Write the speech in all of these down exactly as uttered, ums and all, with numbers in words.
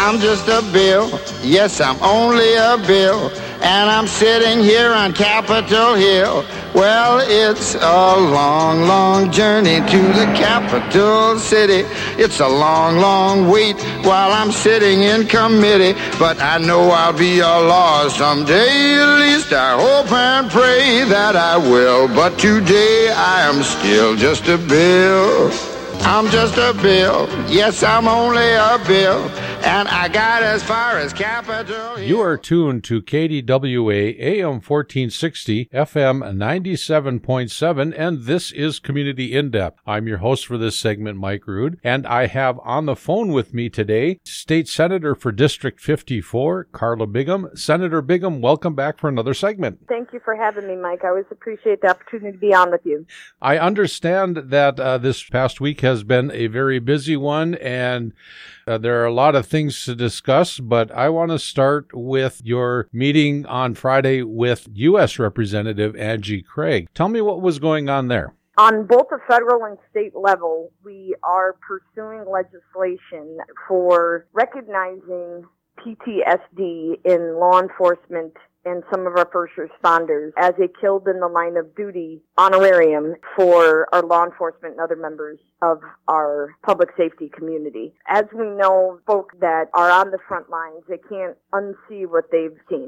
I'm just a bill. Yes, I'm only a bill. And I'm sitting here on Capitol Hill. Well, it's a long, long journey to the capital city. It's a long, long wait while I'm sitting in committee. But I know I'll be a law someday. At least I hope and pray that I will. But today I am still just a bill. I'm just a bill. Yes, I'm only a bill. And I got as far as Capitol Hill. You are tuned to K D W A A M fourteen sixty, F M ninety-seven point seven, and this is Community In-Depth. I'm your host for this segment, Mike Rood, and I have on the phone with me today State Senator for District fifty-four, Carla Bigham. Senator Bigham, welcome back for another segment. Thank you for having me, Mike. I always appreciate the opportunity to be on with you. I understand that uh, this past week has been a very busy one, and uh, there are a lot of things to discuss, but I want to start with your meeting on Friday with U S Representative Angie Craig. Tell me what was going on there. On both the federal and state level, we are pursuing legislation for recognizing P T S D in law enforcement and some of our first responders as a killed in the line of duty honorarium for our law enforcement and other members of our public safety community. As we know, folks that are on the front lines, they can't unsee what they've seen.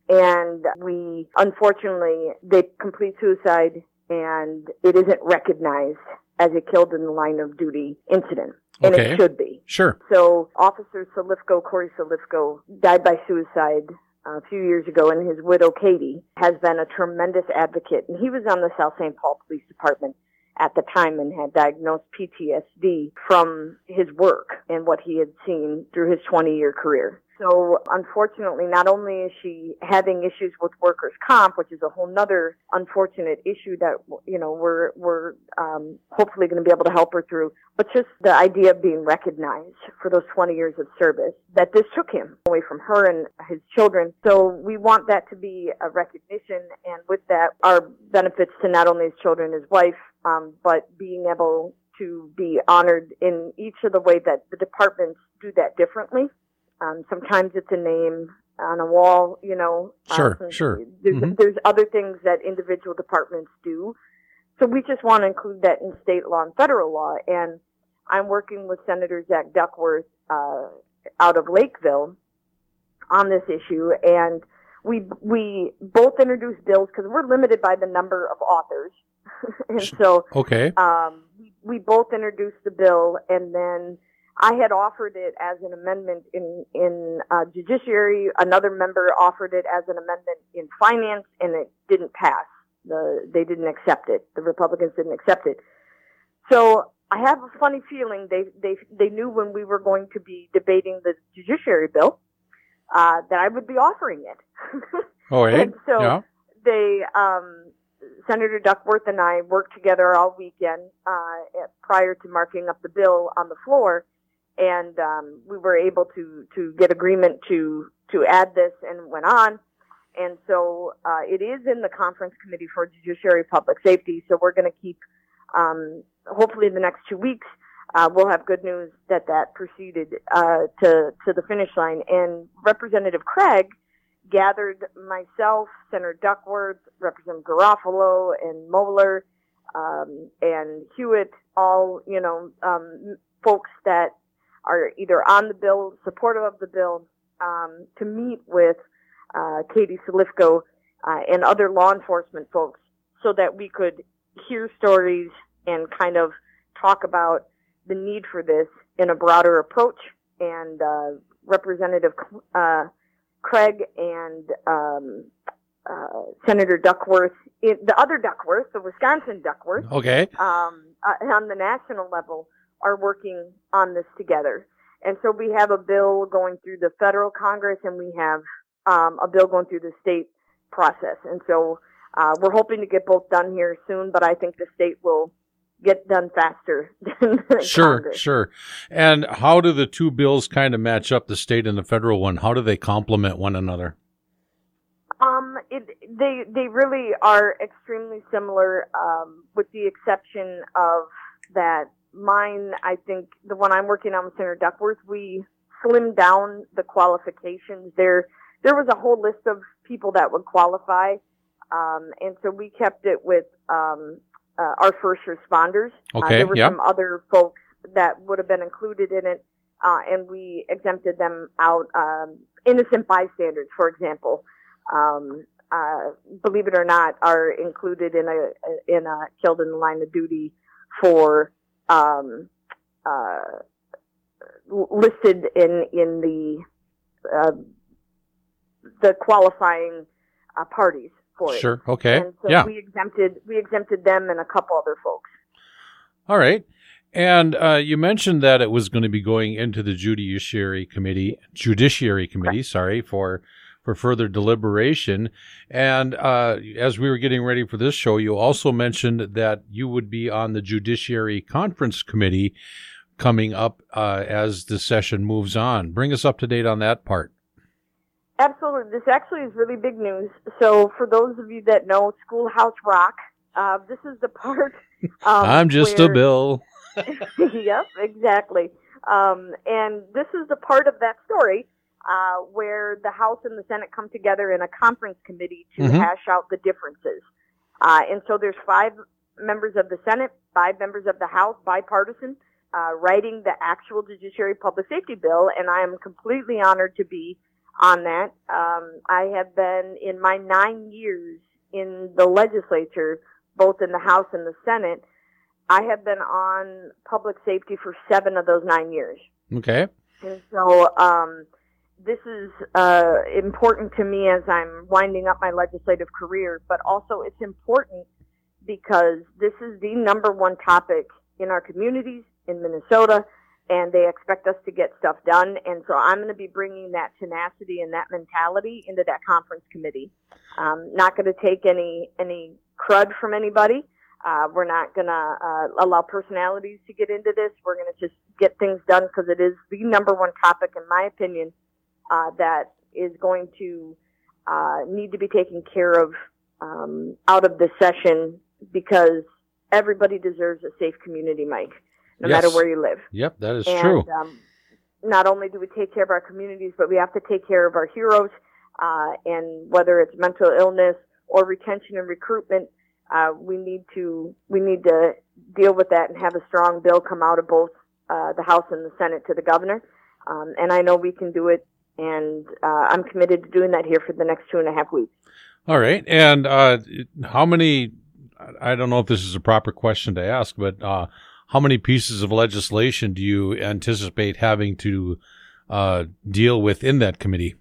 And we, unfortunately, they complete suicide and it isn't recognized as a killed in the line of duty incident. And Okay. it should be. Sure. So Officer Salifko, Corey Salifko, died by suicide a few years ago, and his widow, Katie, has been a tremendous advocate. And he was on the South Saint Paul Police Department at the time and had diagnosed P T S D from his work and what he had seen through his twenty-year career. So, unfortunately, not only is she having issues with workers' comp, which is a whole nother unfortunate issue that, you know, we're, we're um, hopefully going to be able to help her through, but just the idea of being recognized for those twenty years of service, that this took him away from her and his children. So we want that to be a recognition, and with that, our benefits to not only his children and his wife, um, but being able to be honored in each of the way that the departments do that differently. Um, sometimes it's a name on a wall, you know. Sure, um, sure. There's, Mhm. there's other things that individual departments do. So we just want to include that in state law and federal law. And I'm working with Senator Zach Duckworth uh, out of Lakeville on this issue. And we we both introduced bills because we're limited by the number of authors. and so Okay. um, we, we both introduced the bill, and then I had offered it as an amendment in, in uh, judiciary. Another member offered it as an amendment in finance, and it didn't pass. The, they didn't accept it. The Republicans didn't accept it. So I have a funny feeling they, they, they knew when we were going to be debating the judiciary bill uh, that I would be offering it. Oh, eh? And so Yeah. they, um, Senator Duckworth and I worked together all weekend uh, prior to marking up the bill on the floor. And um, we were able to, to get agreement to, to add this, and went on. And so uh, it is in the Conference Committee for Judiciary Public Safety. So we're going to keep, um, hopefully in the next two weeks, uh, we'll have good news that that proceeded uh, to, to the finish line. And Representative Craig gathered myself, Senator Duckworth, Representative Garofalo, and Moeller, um, and Hewitt, all, you know, um, folks that are either on the bill, supportive of the bill, um, to meet with uh, Katie Salifko uh, and other law enforcement folks so that we could hear stories and kind of talk about the need for this in a broader approach. And uh, Representative uh, Craig and um, uh, Senator Duckworth, it, the other Duckworth, the Wisconsin Duckworth, Okay. um, uh, on the national level, are working on this together. And so we have a bill going through the federal Congress, and we have um, a bill going through the state process. And so uh, we're hoping to get both done here soon, but I think the state will get done faster than Sure, Congress. sure. And how do the two bills kind of match up, the state and the federal one? How do they complement one another? Um, it, they they really are extremely similar, um, with the exception of that mine, I think, the one I'm working on with Senator Duckworth, we slimmed down the qualifications. There, there was a whole list of people that would qualify, um, and so we kept it with um, uh, our first responders. Okay, uh, there were yeah. some other folks that would have been included in it, uh, and we exempted them out. Um, innocent bystanders, for example, um, uh, believe it or not, are included in a in a killed in the line of duty for um, uh, listed in in the uh, the qualifying uh, parties for it. Sure. Okay. And so yeah. we exempted we exempted them and a couple other folks. All right. And uh, you mentioned that it was going to be going into the Judiciary Committee, Judiciary Committee, Right. sorry, for for further deliberation. And uh, as we were getting ready for this show, you also mentioned that you would be on the Judiciary Conference Committee coming up uh, as the session moves on. Bring us up to date on that part. Absolutely. This actually is really big news. So for those of you that know Schoolhouse Rock, uh, this is the part. Um, I'm just where, a bill. Yep, exactly. Um, and this is the part of that story uh, where the House and the Senate come together in a conference committee to Mhm. hash out the differences. Uh, and so there's five members of the Senate, five members of the House, bipartisan, uh, writing the actual Judiciary Public Safety Bill, and I am completely honored to be on that. Um, I have been, in my nine years in the legislature, both in the House and the Senate, I have been on public safety for seven of those nine years. Okay. And so um, this is uh, important to me as I'm winding up my legislative career, but also it's important because this is the number one topic in our communities in Minnesota, and they expect us to get stuff done. And so I'm going to be bringing that tenacity and that mentality into that conference committee. Um, not going to take any any crud from anybody. Uh, we're not going to uh, allow personalities to get into this. We're going to just get things done because it is the number one topic, in my opinion, uh, that is going to uh, need to be taken care of um, out of the session because everybody deserves a safe community, Mike, no Yes. matter where you live. Yep, that is And, true. Um, not only do we take care of our communities, but we have to take care of our heroes, uh, and whether it's mental illness or retention and recruitment, uh, we need to we need to deal with that and have a strong bill come out of both uh, the House and the Senate to the governor. Um, and I know we can do it, and uh, I'm committed to doing that here for the next two and a half weeks. All right. And uh, how many, I don't know if this is a proper question to ask, but uh, how many pieces of legislation do you anticipate having to uh, deal with in that committee?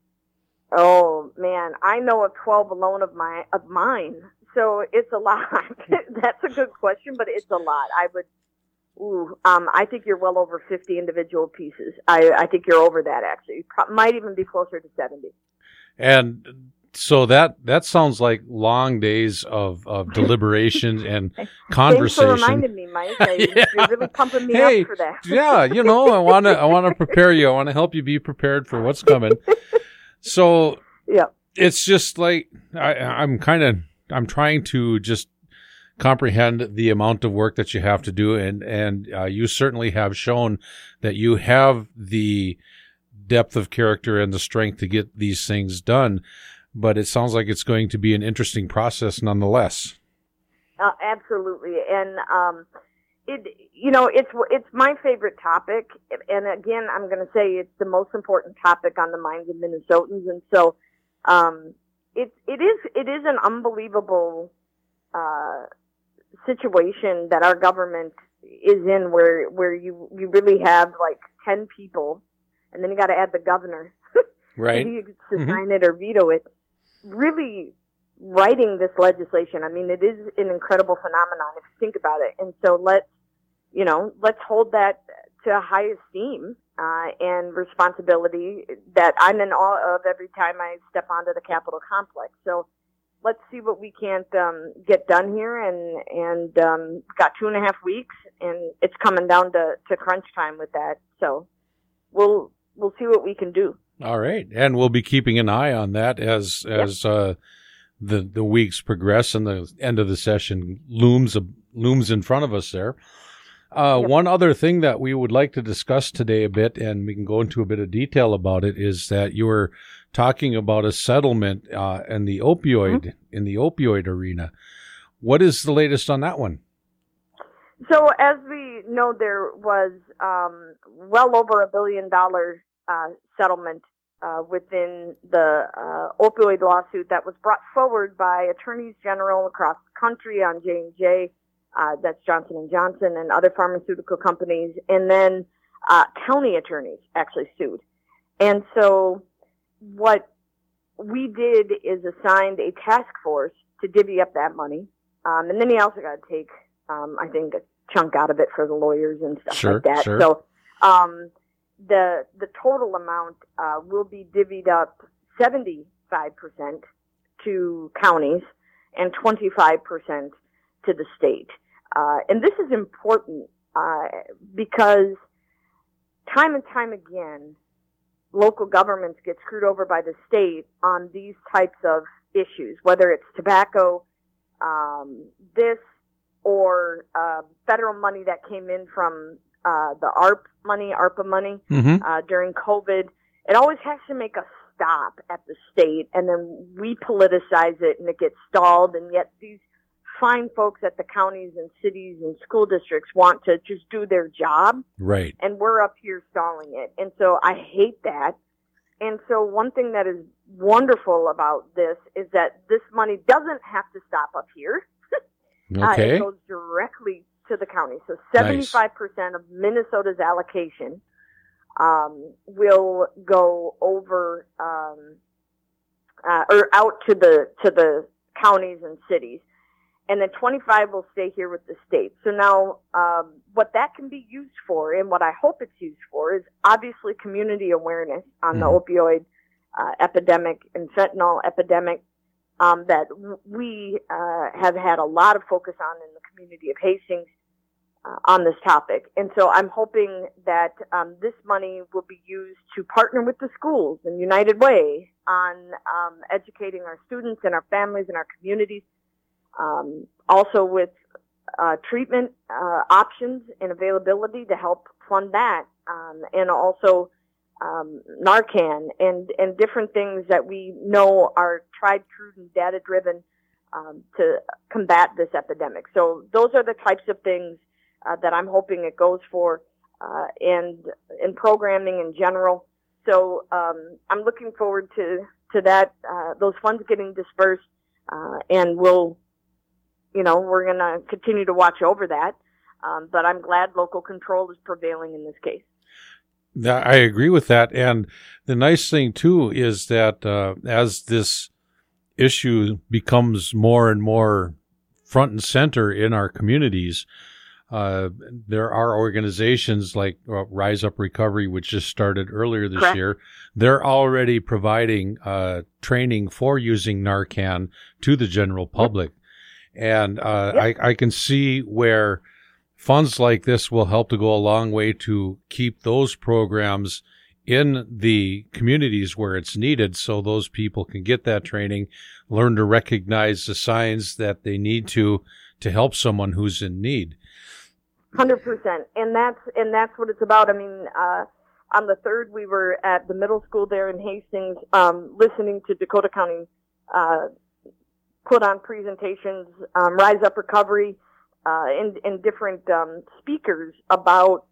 Oh man, I know of twelve alone of my of mine, so it's a lot. That's a good question, but it's a lot. I would, ooh, um, I think you're well over fifty individual pieces. I, I think you're over that actually. You pro- might even be closer to seventy. And so that that sounds like long days of, of deliberation and conversation. Thanks for reminding me, Mike. I, Yeah. You're really pumping me Hey, up for that. yeah, you know, I want to I want to prepare you. I want to help you be prepared for what's coming. So Yeah. it's just like I, I'm kind of I'm trying to just comprehend the amount of work that you have to do, and and uh, you certainly have shown that you have the depth of character and the strength to get these things done. But it sounds like it's going to be an interesting process nonetheless. Uh, absolutely, and um, it you know it's it's my favorite topic, and again I'm going to say it's the most important topic on the minds of Minnesotans, and so um, it it is it is an unbelievable uh, situation that our government is in, where where you you really have like ten people, and then you got to add the governor, Right. he gets to Mhm. sign it or veto it. Really writing this legislation, I mean, it is an incredible phenomenon if you think about it. And so let's, you know, let's hold that to high esteem uh, and responsibility that I'm in awe of every time I step onto the Capitol complex. So let's see what we can't um, get done here. And and um, got two and a half weeks, and it's coming down to, to crunch time with that. So we'll we'll see what we can do. All right, and we'll be keeping an eye on that as Yep. as uh, the the weeks progress and the end of the session looms looms in front of us there. Uh, Yep. One other thing that we would like to discuss today a bit, and we can go into a bit of detail about it, is that you were talking about a settlement uh, in the opioid Mm-hmm. in the opioid arena. What is the latest on that one? So as we know, there was um, well over a billion dollar uh, settlement uh, within the uh, opioid lawsuit that was brought forward by attorneys general across the country on J and J, uh, that's Johnson and Johnson, and other pharmaceutical companies, and then uh, county attorneys actually sued. And so what we did is assigned a task force to divvy up that money, um, and then he also got to take, um, I think, a chunk out of it for the lawyers and stuff Sure, like that. sure. So um, the the total amount uh, will be divvied up seventy-five percent to counties and twenty-five percent to the state. Uh, and this is important uh, because time and time again, local governments get screwed over by the state on these types of issues, whether it's tobacco, um, this, or uh, federal money that came in from uh, the A R P money, ARPA money Mm-hmm. uh, during COVID. It always has to make a stop at the state, and then we politicize it, and it gets stalled, and yet these fine folks at the counties and cities and school districts want to just do their job, Right. and we're up here stalling it. And so I hate that. And so one thing that is wonderful about this is that this money doesn't have to stop up here. Uh, Okay. it goes directly to the county. So seventy-five percent of Minnesota's allocation um, will go over um, uh, or out to the to the counties and cities, and then twenty-five will stay here with the state. So now, um, what that can be used for, and what I hope it's used for, is obviously community awareness on the Mhm. opioid uh, epidemic and fentanyl epidemic. Um, that w- we uh, have had a lot of focus on in the community of Hastings uh, on this topic. And so I'm hoping that um, this money will be used to partner with the schools and United Way on um, educating our students and our families and our communities, um, also with uh, treatment uh, options and availability to help fund that, um, and also Um, Narcan and, and different things that we know are tried, true, and data-driven um, to combat this epidemic. So those are the types of things uh, that I'm hoping it goes for, uh, and in programming in general. So um, I'm looking forward to to that, uh, those funds getting dispersed, uh, and we'll, you know, we're going to continue to watch over that. Um, but I'm glad local control is prevailing in this case. That, I agree with that. And the nice thing, too, is that uh, as this issue becomes more and more front and center in our communities, uh, there are organizations like uh, Rise Up Recovery, which just started earlier this Correct. year. They're already providing uh, training for using Narcan to the general public. And uh, Yep. I, I can see where funds like this will help to go a long way to keep those programs in the communities where it's needed, so those people can get that training, learn to recognize the signs that they need to to help someone who's in need. Hundred percent, and that's and that's what it's about. I mean, uh, on the third, we were at the middle school there in Hastings, um, listening to Dakota County uh, put on presentations, um, Rise Up Recovery, uh, and, and different um, speakers about,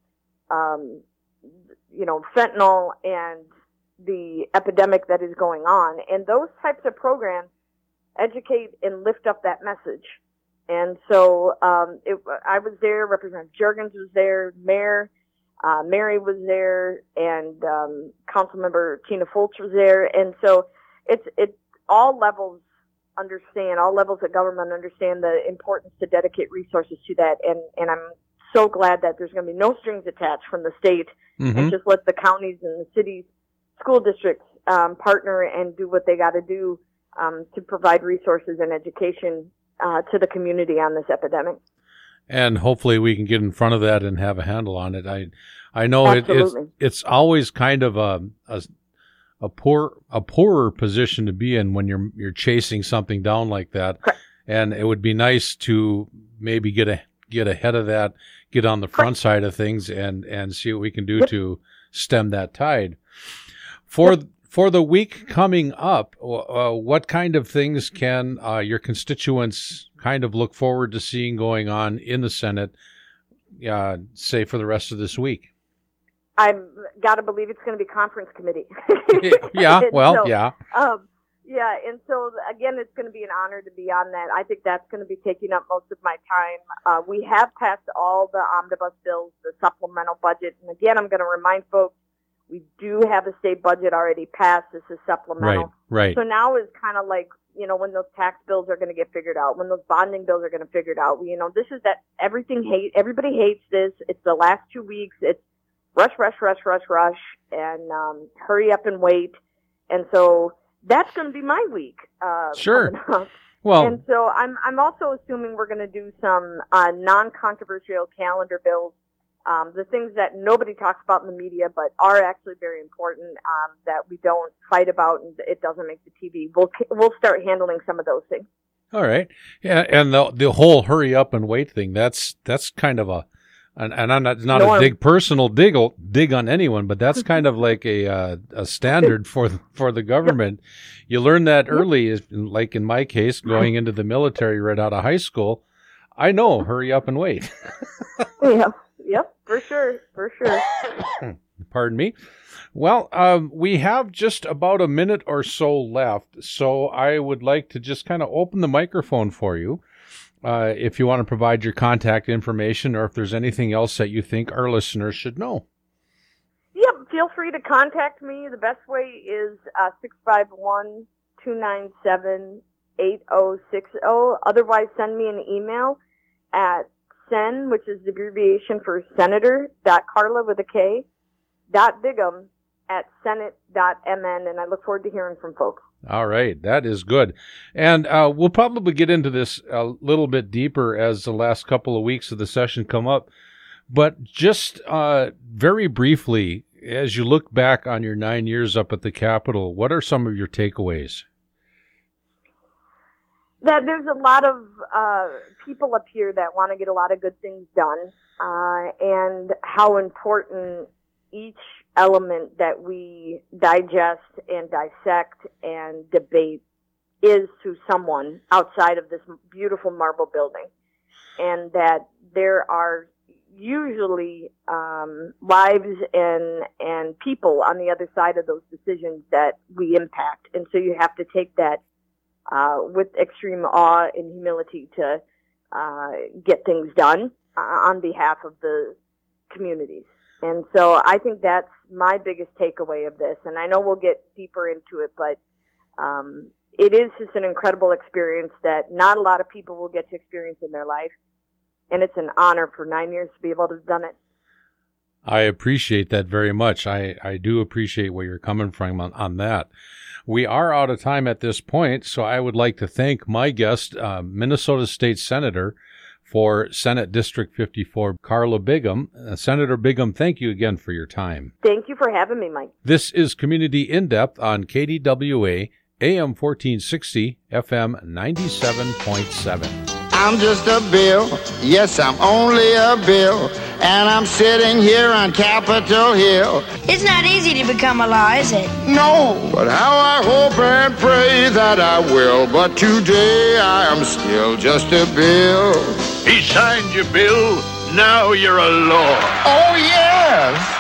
um, you know, fentanyl and the epidemic that is going on, and those types of programs educate and lift up that message. And so um, it, I was there, Representative Juergens was there, Mayor uh, Mary was there, and um, Councilmember Tina Fultz was there. And so it's it's all levels understand, all levels of government understand the importance to dedicate resources to that. And, and I'm so glad that there's going to be no strings attached from the state, Mm-hmm. and just let the counties and the cities, school districts um, partner and do what they got to do um, to provide resources and education uh, to the community on this epidemic. And hopefully we can get in front of that and have a handle on it. I, I know it, it's Absolutely. it's always kind of a, a a poor a poorer position to be in when you're you're chasing something down like that. Correct. And it would be nice to maybe get a get ahead of that, get on the front side of things, and, and see what we can do yep. to stem that tide. For yep. for the week coming up, uh, what kind of things can uh, your constituents kind of look forward to seeing going on in the Senate, uh, say, for the rest of this week? I've got to believe it's going to be conference committee. yeah, well, so, yeah. Um, yeah, and so, again, it's going to be an honor to be on that. I think that's going to be taking up most of my time. Uh, we have passed all the omnibus bills, the supplemental budget. And, again, I'm going to remind folks, we do have a state budget already passed. This is supplemental. Right, right. So now is kind of like, you know, when those tax bills are going to get figured out, when those bonding bills are going to figure it out. You know, this is that everything hate, everybody hates this. It's the last two weeks. It's rush, rush, rush, rush, rush, and um, hurry up and wait. And so that's going to be my week. Uh, sure. Well, and so I'm I'm also assuming we're going to do some uh, non-controversial calendar bills, um, the things that nobody talks about in the media but are actually very important, um, that we don't fight about and it doesn't make the T V. We'll we'll start handling some of those things. All right. Yeah, and the the whole hurry up and wait thing, that's that's kind of a And, and I'm not, not a dig personal dig dig on anyone, but that's kind of like a uh, a standard for for the government. You learn that early, like in my case, going into the military right out of high school. I know, hurry up and wait. Yep, yep, for sure, for sure. Pardon me. Well, um, we have just about a minute or so left, so I would like to just kind of open the microphone for you. Uh, if you want to provide your contact information or if there's anything else that you think our listeners should know. Yep, feel free to contact me. The best way is uh, six five one, two nine seven, eight zero six zero. Otherwise, send me an email at sen, which is the abbreviation for senator, dot Carla with a K, dot Bigham at senate dot m n, and I look forward to hearing from folks. All right, that is good. And uh, we'll probably get into this a little bit deeper as the last couple of weeks of the session come up. But just uh, very briefly, as you look back on your nine years up at the Capitol, what are some of your takeaways? That there's a lot of uh, people up here that want to get a lot of good things done, uh, and how important each element that we digest and dissect and debate is to someone outside of this beautiful marble building, and that there are usually um, lives and and people on the other side of those decisions that we impact, and so you have to take that uh, with extreme awe and humility to uh, get things done uh, on behalf of the communities. And so I think that's my biggest takeaway of this. And I know we'll get deeper into it, but um, it is just an incredible experience that not a lot of people will get to experience in their life. And it's an honor for nine years to be able to have done it. I appreciate that very much. I, I do appreciate where you're coming from on, on that. We are out of time at this point, so I would like to thank my guest, uh, Minnesota State Senator for Senate District fifty-four, Carla Bigham. Uh, Senator Bigham, thank you again for your time. Thank you for having me, Mike. This is Community In-Depth on K D W A, A M fourteen sixty, F M ninety-seven point seven. I'm just a bill, yes, I'm only a bill, and I'm sitting here on Capitol Hill. It's not easy to become a law, is it? No, but how I hope and pray that I will. But today I am still just a bill. He signed your bill, now you're a law. Oh, yes.